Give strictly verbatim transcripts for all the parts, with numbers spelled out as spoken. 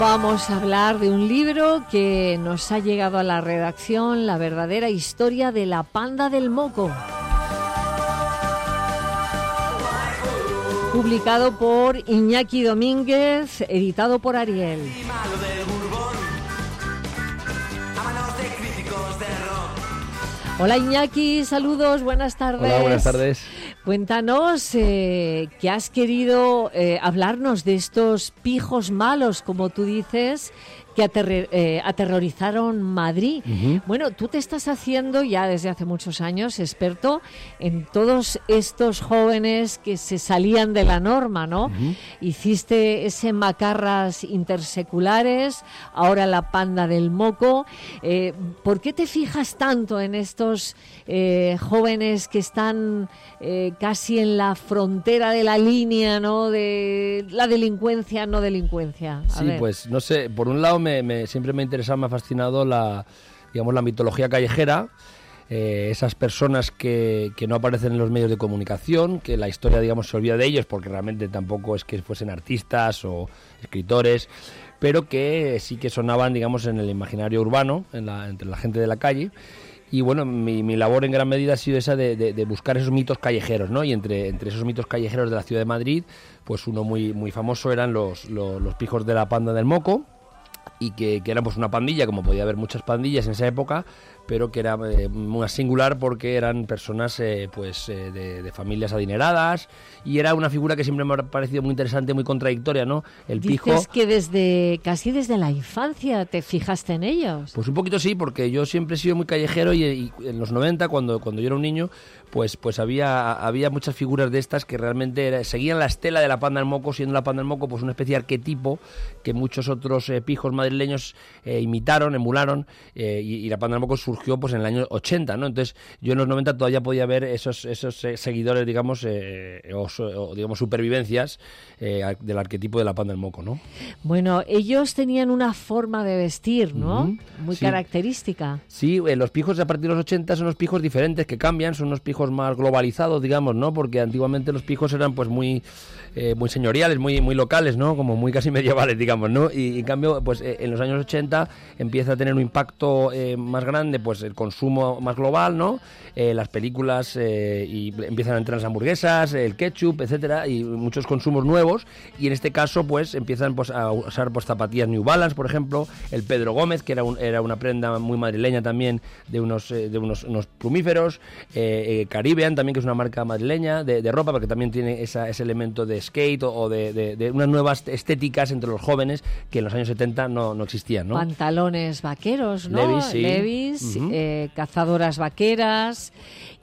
Vamos a hablar de un libro que nos ha llegado a la redacción, La verdadera historia de la panda del moco. Publicado por Iñaki Domínguez, editado por Ariel. Hola Iñaki, saludos, buenas tardes. Hola, buenas tardes. Cuéntanos eh, que has querido eh, hablarnos de estos pijos malos, como tú dices, que aterre, eh, aterrorizaron Madrid. Uh-huh. Bueno, tú te estás haciendo ya desde hace muchos años experto en todos estos jóvenes que se salían de la norma, ¿no? Uh-huh. Hiciste ese Macarras interseculares, ahora la panda del moco. Eh, ¿Por qué te fijas tanto en estos eh, jóvenes que están eh, casi en la frontera de la línea, ¿no? De la delincuencia, no delincuencia? A sí, ver. Pues no sé, por un lado me, me, siempre me ha interesado, me ha fascinado la, digamos, la mitología callejera, eh, esas personas que, que no aparecen en los medios de comunicación, que la historia, digamos, se olvida de ellos porque realmente tampoco es que fuesen artistas o escritores, pero que sí que sonaban, digamos, en el imaginario urbano, en la, entre la gente de la calle. Y bueno, mi, mi labor en gran medida ha sido esa de, de, de buscar esos mitos callejeros, ¿no? Y entre, entre esos mitos callejeros de la ciudad de Madrid, pues uno muy, muy famoso eran los, los, los pijos de la panda del moco, y que, que eran pues una pandilla, como podía haber muchas pandillas en esa época, pero que era eh, muy singular porque eran personas eh, pues eh, de, de familias adineradas, y era una figura que siempre me ha parecido muy interesante, muy contradictoria, ¿no? El Dices pijo. que desde casi desde la infancia te fijaste en ellos. Pues un poquito sí, porque yo siempre he sido muy callejero y, y en los noventa, cuando, cuando yo era un niño, pues, pues había, había muchas figuras de estas que realmente era, seguían la estela de la panda del moco, siendo la panda del moco pues una especie de arquetipo que muchos otros eh, pijos madrileños eh, imitaron, emularon, eh, y, y la panda del moco surgió pues en el año ochenta, ¿no? Entonces yo en los noventa todavía podía ver esos, esos eh, seguidores, digamos, eh, o, o digamos supervivencias eh, del arquetipo de la panda del moco, ¿no? Bueno, ellos tenían una forma de vestir, ¿no? Uh-huh. Muy sí. característica. Sí, eh, los pijos a partir de los ochenta son unos pijos diferentes que cambian, son unos pijos más globalizados, digamos, ¿no? Porque antiguamente los pijos eran pues muy eh, muy señoriales, muy muy locales, ¿no? Como muy casi medievales, digamos, ¿no? Y, y en cambio, pues eh, en los años ochenta empieza a tener un impacto eh, más grande, pues el consumo más global, ¿no? Eh, las películas eh, y empiezan a entrar las hamburguesas, el ketchup, etcétera, y muchos consumos nuevos, y en este caso pues empiezan pues a usar pues zapatillas New Balance, por ejemplo, el Pedro Gómez, que era un, era una prenda muy madrileña también, de unos eh, de unos, unos plumíferos, eh, eh, Caribbean también, que es una marca madrileña de, de ropa, porque también tiene esa, ese elemento de skate o, o de, de, de unas nuevas estéticas entre los jóvenes que en los años setenta no, no existían, ¿no? Pantalones vaqueros, ¿no? Levis, sí. Levis, uh-huh. eh, cazadoras vaqueras,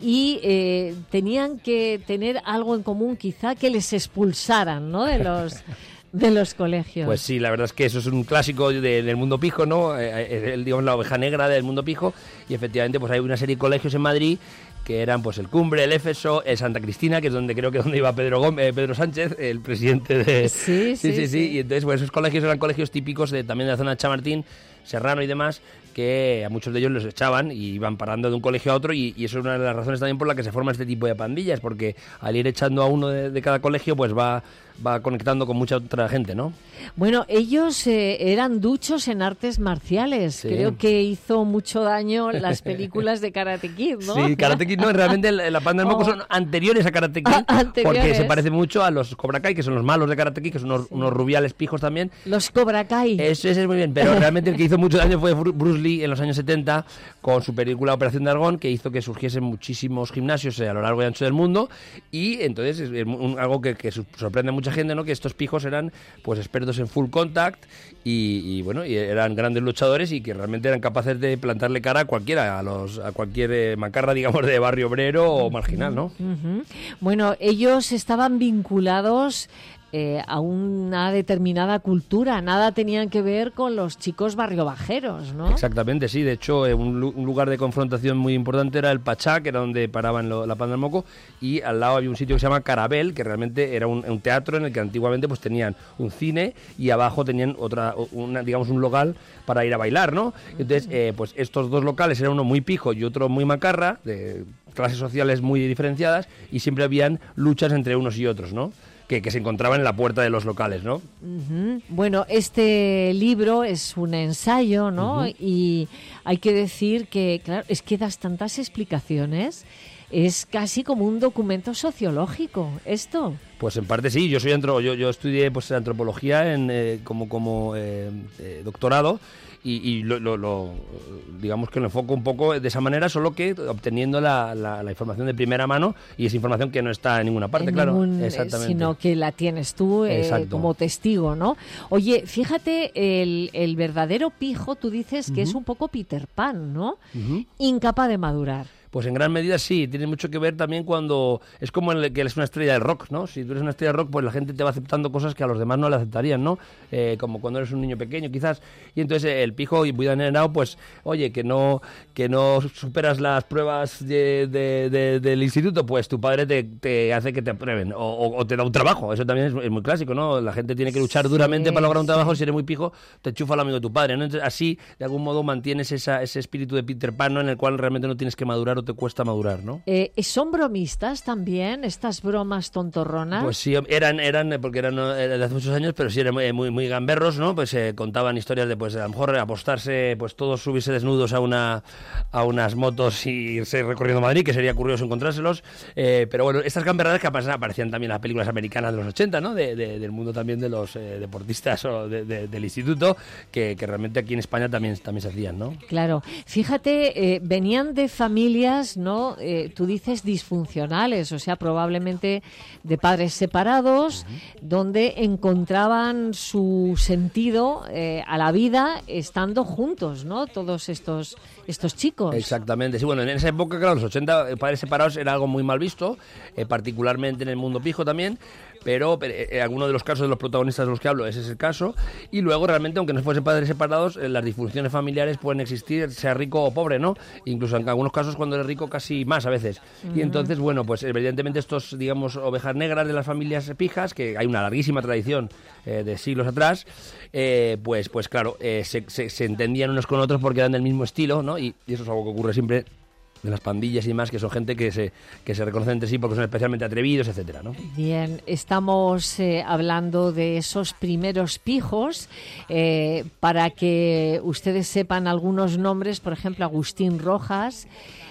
y eh, tenían que tener algo en común, quizá que les expulsaran, ¿no? De los de los colegios. Pues sí, la verdad es que eso es un clásico de, del mundo pijo, ¿no? Eh, el, digamos, la oveja negra del mundo pijo, y efectivamente pues hay una serie de colegios en Madrid que eran pues el Cumbre, el Éfeso, el Santa Cristina, que es donde creo que donde iba Pedro Gómez, eh, Pedro Sánchez, el presidente de... Sí, sí, sí. sí, sí, sí. Y entonces pues esos colegios eran colegios típicos de, también de la zona de Chamartín, Serrano y demás, que a muchos de ellos los echaban y iban parando de un colegio a otro, y, y eso es una de las razones también por la que se forma este tipo de pandillas, porque al ir echando a uno de, de cada colegio pues va, va conectando con mucha otra gente, ¿no? Bueno, ellos eh, eran duchos en artes marciales. Sí. Creo que hizo mucho daño las películas de Karate Kid, ¿no? Sí, Karate Kid no, realmente la panda del moco oh. son anteriores a Karate Kid, ah, porque se parece mucho a los Cobra Kai, que son los malos de Karate Kid, que son unos, sí. unos rubiales pijos también. Los Cobra Kai. Eso, eso es muy bien, pero realmente el que hizo mucho daño fue Bruce Lee en los años setenta, con su película Operación Dragón, que hizo que surgiesen muchísimos gimnasios a lo largo y ancho del mundo, y entonces es un, algo que, que sorprende a mucha gente, ¿no? Que estos pijos eran pues expertos en full contact y, y bueno, y eran grandes luchadores y que realmente eran capaces de plantarle cara a cualquiera, a los a cualquier eh, macarra, digamos, de barrio obrero o marginal, ¿no? Uh-huh. Bueno, ellos estaban vinculados Eh, a una determinada cultura, nada tenían que ver con los chicos barriobajeros, ¿no? Exactamente, sí, de hecho eh, un, un lugar de confrontación muy importante era el Pachá, que era donde paraban lo, la panda del moco, y al lado había un sitio que se llama Carabel, que realmente era un, un teatro en el que antiguamente pues tenían un cine y abajo tenían otra, una, digamos, un local para ir a bailar, ¿no? Entonces, eh, pues estos dos locales, era uno muy pijo y otro muy macarra, de clases sociales muy diferenciadas, y siempre habían luchas entre unos y otros, ¿no? que, que se encontraban en la puerta de los locales, ¿no? Uh-huh. Bueno, este libro es un ensayo, ¿no? Uh-huh. Y hay que decir que, claro, es que das tantas explicaciones, es casi como un documento sociológico, ¿esto? Pues en parte sí, yo soy antro, yo, yo estudié pues antropología en, eh, como, como eh, eh, doctorado y, y lo, lo, lo, digamos que lo enfoco un poco de esa manera, solo que obteniendo la, la, la información de primera mano y es información que no está en ninguna parte, en claro, ningún, exactamente. Sino que la tienes tú eh, como testigo, ¿no? Oye, fíjate, el, el verdadero pijo, tú dices que uh-huh. es un poco Peter Pan, ¿no? Uh-huh. Incapaz de madurar. Pues en gran medida sí, tiene mucho que ver también cuando es como el que eres una estrella del rock, ¿no? Si tú eres una estrella de rock, pues la gente te va aceptando cosas que a los demás no le aceptarían, ¿no? Eh, como cuando eres un niño pequeño, quizás. Y entonces el pijo y muy anerenado, pues, oye, que no que no superas las pruebas de, de, de, del instituto, pues tu padre te, te hace que te aprueben o, o, o te da un trabajo. Eso también es, es muy clásico, ¿no? La gente tiene que luchar duramente sí, para lograr un trabajo. Sí. Si eres muy pijo, te enchufa el amigo de tu padre, ¿no? Entonces, así, de algún modo, mantienes esa, ese espíritu de Peter Pan, ¿no? En el cual realmente no tienes que madurar o te cuesta madurar, ¿no? Eh, ¿Son bromistas también, estas bromas tontorronas? Pues sí, eran, eran porque eran de hace muchos años, pero sí eran muy, muy gamberros, ¿no? Pues eh, contaban historias de, pues, a lo mejor apostarse, pues todos subirse desnudos a una a unas motos y irse recorriendo Madrid, que sería curioso encontrárselos. Eh, pero bueno, estas gamberradas que aparecían también en las películas americanas de los ochenta, ¿no? De, de, del mundo también de los eh, deportistas o de, de, del instituto, que, que realmente aquí en España también, también se hacían, ¿no? Claro. Fíjate, eh, venían de familias, ¿no? Eh, tú dices disfuncionales, o sea, probablemente de padres separados, uh-huh. donde encontraban su sentido eh, a la vida estando juntos, ¿no? Todos estos estos chicos. Exactamente, sí, bueno, en esa época, claro, los ochenta, padres separados era algo muy mal visto, eh, particularmente en el mundo pijo también, pero en eh, algunos de los casos de los protagonistas de los que hablo, ese es el caso, y luego realmente, aunque no fuesen padres separados, eh, las disfunciones familiares pueden existir, sea rico o pobre, ¿no? Incluso en algunos casos cuando eres rico casi más a veces. Uh-huh. Y entonces, bueno, pues evidentemente estos, digamos, ovejas negras de las familias pijas, que hay una larguísima tradición eh, de siglos atrás, eh, pues, pues claro, eh, se, se, se entendían unos con otros porque eran del mismo estilo, ¿no? Y, y eso es algo que ocurre siempre de las pandillas y más, que son gente que se que se reconocen entre sí porque son especialmente atrevidos, etcétera, ¿no? Bien, estamos eh, hablando de esos primeros pijos, eh, para que ustedes sepan algunos nombres, por ejemplo, Agustín Rojas.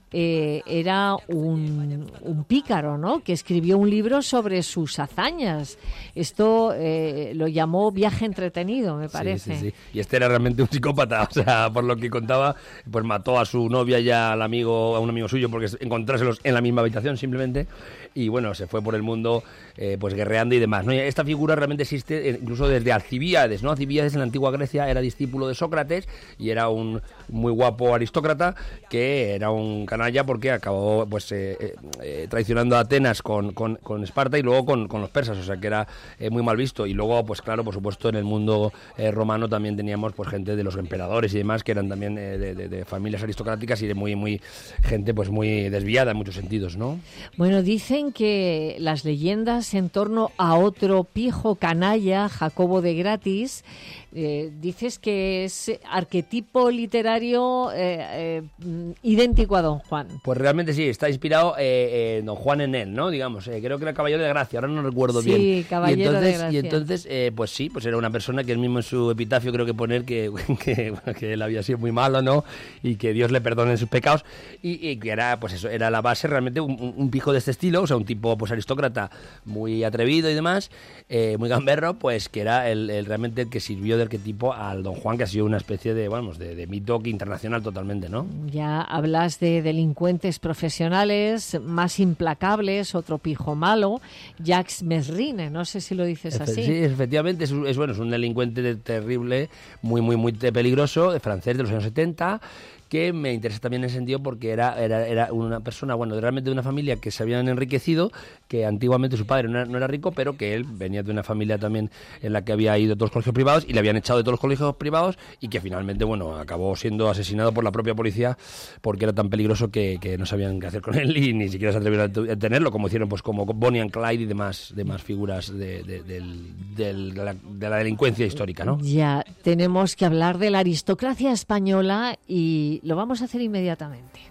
Eh, era un, un pícaro, ¿no? Que escribió un libro sobre sus hazañas. Esto eh, lo llamó Viaje entretenido, me parece. Sí, sí, sí. Y este era realmente un psicópata, o sea, por lo que contaba, pues mató a su novia y al amigo, a un amigo suyo, porque encontrárselos en la misma habitación simplemente, y bueno, se fue por el mundo eh, pues guerreando y demás, ¿no? Y esta figura realmente existe incluso desde Alcibíades, ¿no? Alcibíades en la antigua Grecia era discípulo de Sócrates y era un muy guapo aristócrata que era un canalla porque acabó pues eh, eh, traicionando a Atenas con, con, con Esparta y luego con, con los persas, o sea que era eh, muy mal visto. Y luego, pues claro, por supuesto, en el mundo eh, romano también teníamos pues gente de los emperadores y demás que eran también eh, de, de, de familias aristocráticas y de muy, muy gente pues muy desviada en muchos sentidos, ¿no? Bueno, dicen que las leyendas en torno a otro pijo canalla, Jacobo de Gratis, eh, dices que es arquetipo literario eh, eh, idéntico a Don Juan. Pues realmente sí, está inspirado eh, eh, Don Juan en él, ¿no? Digamos, eh, creo que era Caballero de Gracia, ahora no recuerdo sí, bien. Sí, Caballero y entonces, de Gracia. Y entonces, eh, pues sí, pues era una persona que él mismo en su epitafio creo que poner que, que, que él había sido muy malo, ¿no? Y que Dios le perdone sus pecados y, y que era, pues eso, era la base realmente un, un pijo de este estilo, o sea, un tipo pues aristócrata muy atrevido y demás, eh, muy gamberro, pues que era el, el realmente el que sirvió de arquetipo al Don Juan, que ha sido una especie de, vamos, de, de mito internacional totalmente, ¿no? Ya hablas de delincuentes profesionales más implacables, otro pijo malo, Jacques Mesrine, no sé si lo dices así. Sí, efectivamente, es, es, bueno, es un delincuente terrible, muy, muy, muy peligroso, francés de los años setenta, que me interesa también en ese sentido porque era, era, era una persona, bueno, realmente de una familia que se habían enriquecido, que antiguamente su padre no era, no era rico, pero que él venía de una familia también en la que había ido a todos los colegios privados y le habían echado de todos los colegios privados y que finalmente, bueno, acabó siendo asesinado por la propia policía porque era tan peligroso que, que no sabían qué hacer con él y ni siquiera se atrevieron a tenerlo, como hicieron pues como Bonnie and Clyde y demás, demás figuras de, de, del, del, de, la, de la delincuencia histórica, ¿no? Ya, tenemos que hablar de la aristocracia española y lo vamos a hacer inmediatamente.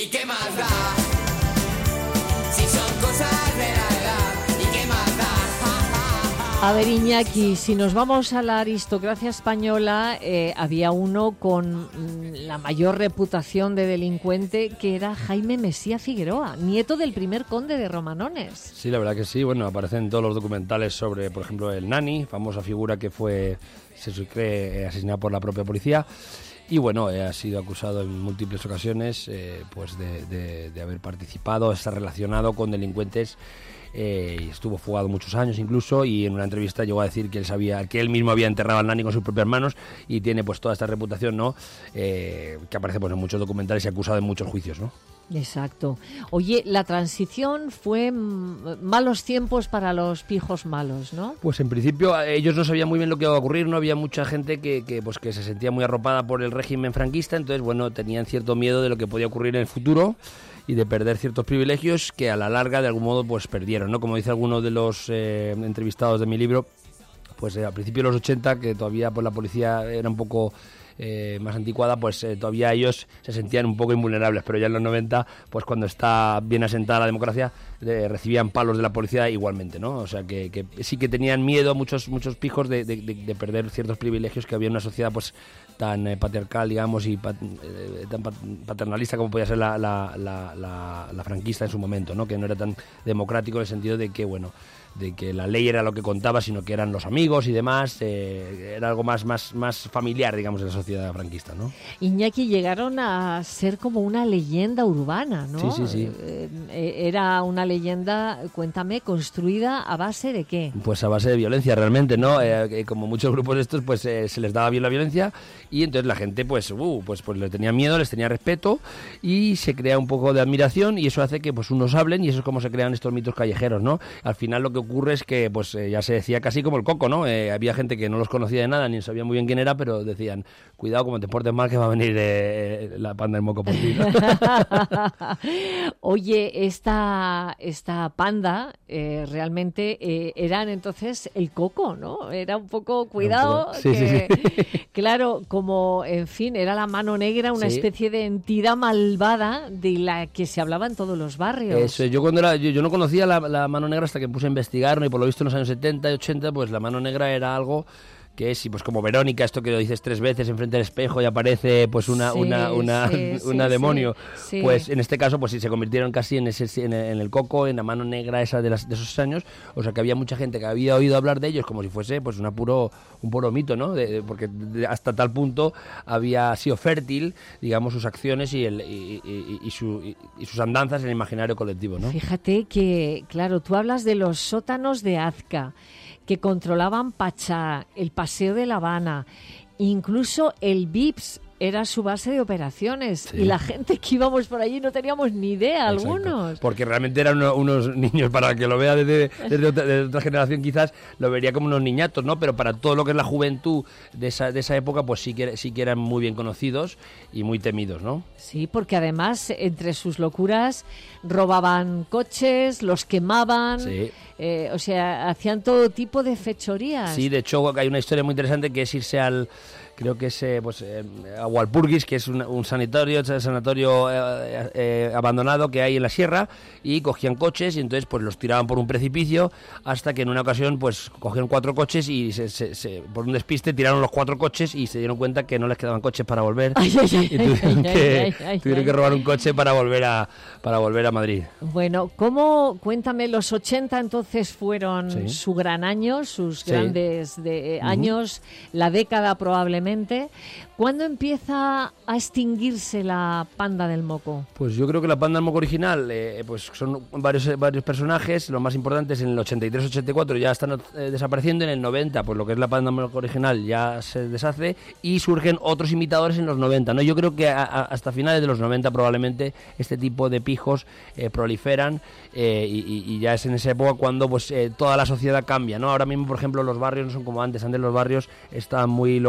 ¿Y qué más da? Si son cosas de la edad, ¿y qué más da? A ver, Iñaki, si nos vamos a la aristocracia española, eh, había uno con mm, la mayor reputación de delincuente, que era Jaime Mesía Figueroa, nieto del primer conde de Romanones. Sí, la verdad que sí. Bueno, aparecen todos los documentales sobre, por ejemplo, el Nani, famosa figura que fue, se cree, asesinado por la propia policía. Y bueno, eh, ha sido acusado en múltiples ocasiones eh, pues de, de, de haber participado, estar relacionado con delincuentes. Eh, y estuvo fugado muchos años incluso, y en una entrevista llegó a decir que él sabía que él mismo había enterrado al Nani con sus propias manos, y tiene pues toda esta reputación, ¿no? Eh, que aparece pues en muchos documentales y acusado en muchos juicios, ¿no? Exacto. Oye, la transición fue m- malos tiempos para los pijos malos, ¿no? Pues en principio ellos no sabían muy bien lo que iba a ocurrir, no había mucha gente que, que, pues, que se sentía muy arropada por el régimen franquista, entonces bueno, tenían cierto miedo de lo que podía ocurrir en el futuro y de perder ciertos privilegios que a la larga de algún modo pues perdieron, ¿no? Como dice alguno de los eh, entrevistados de mi libro, pues eh, a principios de los ochenta, que todavía pues la policía era un poco eh, más anticuada, pues eh, todavía ellos se sentían un poco invulnerables, pero ya en los noventa, pues cuando está bien asentada la democracia, eh, recibían palos de la policía igualmente, ¿no? O sea que, que sí que tenían miedo muchos muchos pijos de, de, de, de perder ciertos privilegios que había en una sociedad pues tan eh, patriarcal, digamos, y pat, eh, tan paternalista como podía ser la, la, la, la, la franquista en su momento, ¿no? Que no era tan democrático en el sentido de que, bueno, de que la ley era lo que contaba, sino que eran los amigos y demás, eh, era algo más, más, más familiar, digamos, en la sociedad franquista, ¿no? Iñaki, llegaron a ser como una leyenda urbana, ¿no? Sí, sí, sí. Eh, eh, era una leyenda, cuéntame, construida a base de ¿qué? Pues a base de violencia, realmente, ¿no? Eh, como muchos grupos de estos, pues eh, se les daba bien la violencia, y entonces la gente, pues, uh, pues, pues les tenía miedo, les tenía respeto, y se crea un poco de admiración, y eso hace que pues unos hablen, y eso es como se crean estos mitos callejeros, ¿no? Al final lo que ocurre es que pues eh, ya se decía casi como el coco, ¿no? Eh, había gente que no los conocía de nada ni sabía muy bien quién era, pero decían, cuidado, como te portes mal, que va a venir eh, la panda del moco por ti, ¿no? Oye, esta, esta panda eh, realmente eh, eran entonces el coco, ¿no? Era un poco, cuidado, un poco. Sí, que, sí, sí. Claro, como, en fin, era la mano negra, una Sí. especie de entidad malvada de la que se hablaba en todos los barrios. Eso, yo cuando era, yo, yo no conocía la, la mano negra hasta que me puse a investigar, ¿no? Y por lo visto en los años setenta y ochenta, pues la mano negra era algo que es, y pues como Verónica, esto que lo dices tres veces enfrente del espejo y aparece pues una Sí, una una, sí, una sí, demonio, sí, sí. pues en este caso pues sí se convirtieron casi en ese en el, en el coco, en la mano negra esa de, las, de esos años, o sea que había mucha gente que había oído hablar de ellos como si fuese pues una puro un puro mito, ¿no? De, de, porque de, hasta tal punto había sido fértil, digamos, sus acciones y el y, y, y, su, y, y sus andanzas en el imaginario colectivo, ¿no? Fíjate que, claro, tú hablas de los sótanos de Azca, que controlaban Pachá, el Paseo de La Habana, incluso el V I P S era su base de operaciones, Sí. y la gente que íbamos por allí no teníamos ni idea, Exacto. algunos. Porque realmente eran uno- unos niños, para que lo vea desde, desde, otra, desde otra generación quizás, lo vería como unos niñatos, ¿no? Pero para todo lo que es la juventud de esa, de esa época, pues sí que, sí que eran muy bien conocidos y muy temidos, ¿no? Sí, porque además, entre sus locuras, robaban coches, los quemaban, Sí. eh, o sea, hacían todo tipo de fechorías. Sí, de hecho hay una historia muy interesante que es irse al... Creo que es eh, pues, eh, a Walpurgis, que es un, un sanatorio, un sanatorio eh, eh, abandonado que hay en la sierra, y cogían coches y entonces pues los tiraban por un precipicio, hasta que en una ocasión pues cogieron cuatro coches y se, se, se, por un despiste tiraron los cuatro coches y se dieron cuenta que no les quedaban coches para volver. Ay, ay, ay, y tuvieron, ay, que, ay, ay, tuvieron ay. que robar un coche para volver a para volver a Madrid. Bueno, ¿cómo, cuéntame, los ochenta entonces fueron Sí. su gran año, sus Sí. grandes de, Ujú. años, la década probablemente? ¿Cuándo empieza a extinguirse la panda del moco? Pues yo creo que la panda del moco original, eh, pues son varios varios personajes, los más importantes en el ochenta y tres ochenta y cuatro ya están eh, desapareciendo, en el noventa pues lo que es la panda del moco original ya se deshace y surgen otros imitadores en los noventa, ¿no? Yo creo que a, a, hasta finales de los noventa probablemente este tipo de pijos eh, proliferan eh, y, y ya es en esa época cuando pues eh, toda la sociedad cambia, ¿no? Ahora mismo, por ejemplo, los barrios no son como antes, antes los barrios estaban muy localizados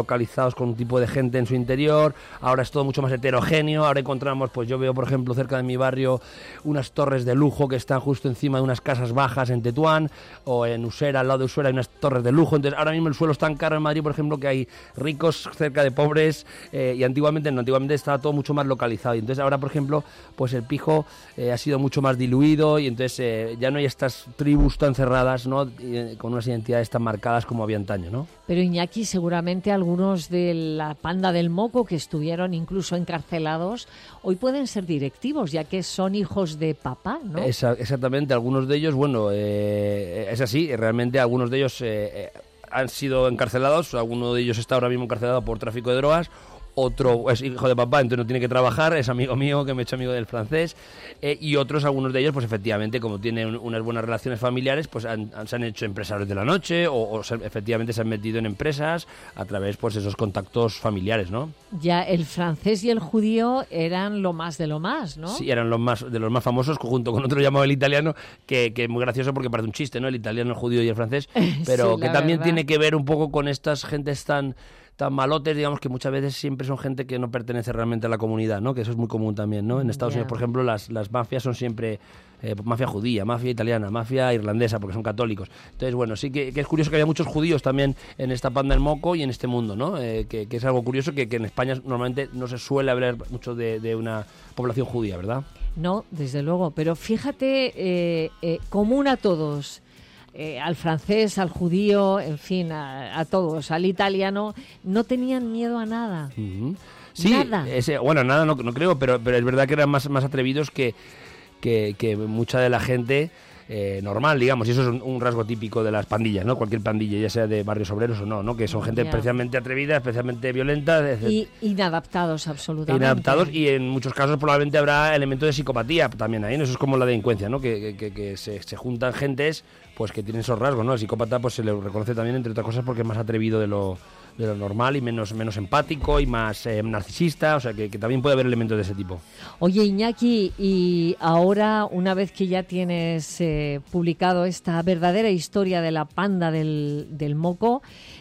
organizados con un tipo de gente en su interior, ahora es todo mucho más heterogéneo, ahora encontramos, pues yo veo por ejemplo cerca de mi barrio unas torres de lujo que están justo encima de unas casas bajas en Tetuán, o en Usera, al lado de Usera hay unas torres de lujo, entonces ahora mismo el suelo es tan caro en Madrid, por ejemplo, que hay ricos cerca de pobres, eh, y antiguamente no, antiguamente estaba todo mucho más localizado, y entonces ahora por ejemplo, pues el pijo eh, ha sido mucho más diluido, y entonces eh, ya no hay estas tribus tan cerradas, ¿no? Y, eh, con unas identidades tan marcadas como había antaño, ¿no? Pero Iñaki, seguramente algunos de la panda del Moco que estuvieron incluso encarcelados, hoy pueden ser directivos, ya que son hijos de papá, ¿no? Esa, exactamente, algunos de ellos, bueno, eh, es así, realmente algunos de ellos eh, eh, han sido encarcelados, alguno de ellos está ahora mismo encarcelado por tráfico de drogas, otro es hijo de papá, entonces no tiene que trabajar, es amigo mío, que me he hecho amigo del francés, eh, y otros, algunos de ellos, pues efectivamente, como tienen unas buenas relaciones familiares, pues han, han, se han hecho empresarios de la noche, o, o se, efectivamente se han metido en empresas a través, pues, de esos contactos familiares, ¿no? Ya el francés y el judío eran lo más de lo más, ¿no? Sí, eran los más, de los más famosos, junto con otro llamado el italiano, que, que es muy gracioso porque parece un chiste, ¿no? El italiano, el judío y el francés, pero sí, que también verdad. tiene que ver un poco con estas gentes tan... tan malotes, digamos, que muchas veces siempre son gente que no pertenece realmente a la comunidad, ¿no? Que eso es muy común también, ¿no? En Estados Yeah. Unidos, por ejemplo, las, las mafias son siempre eh, mafia judía, mafia italiana, mafia irlandesa, porque son católicos. Entonces, bueno, sí que, que es curioso que haya muchos judíos también en esta panda del Moco y en este mundo, ¿no? Eh, que, que es algo curioso que, que en España normalmente no se suele hablar mucho de, de una población judía, ¿verdad? No, desde luego, pero fíjate, eh, eh, común a todos. Eh, al francés, al judío, en fin, a, a todos, al italiano, no tenían miedo a nada. Uh-huh. Sí, Nada. ese, bueno, nada, no, no creo, pero, pero es verdad que eran más, más atrevidos que, que, que mucha de la gente eh, normal, digamos, y eso es un, un rasgo típico de las pandillas, ¿no? Cualquier pandilla, ya sea de barrios obreros o no, ¿no? Que son gente Ya. especialmente atrevida, especialmente violenta, etcétera. Y inadaptados, absolutamente. Inadaptados, y en muchos casos probablemente habrá elementos de psicopatía también ahí, ¿no? Eso es como la delincuencia, ¿no? Que, que, que, que se, se juntan gentes pues que tienen esos rasgos, ¿no? El psicópata pues se le reconoce también, entre otras cosas, porque es más atrevido de lo, de lo normal y menos, menos empático y más eh, narcisista, o sea que, que también puede haber elementos de ese tipo. Oye, Iñaki, y ahora, una vez que ya tienes eh, publicado esta verdadera historia de la panda del, del Moco,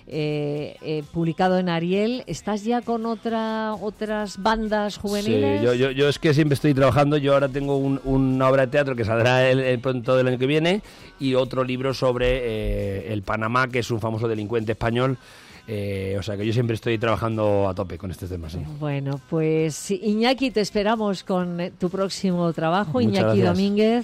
eh, eh, publicado en Ariel, ¿estás ya con otra otras bandas juveniles? Sí, yo, yo, yo es que siempre estoy trabajando. Yo ahora tengo un, una obra de teatro que saldrá el, el pronto del año que viene, y otro libro sobre eh, el Panamá, que es un famoso delincuente español. Eh, o sea que yo siempre estoy trabajando a tope con este tema, sí. Bueno, pues Iñaki, te esperamos con tu próximo trabajo. Muchas Iñaki gracias. Domínguez,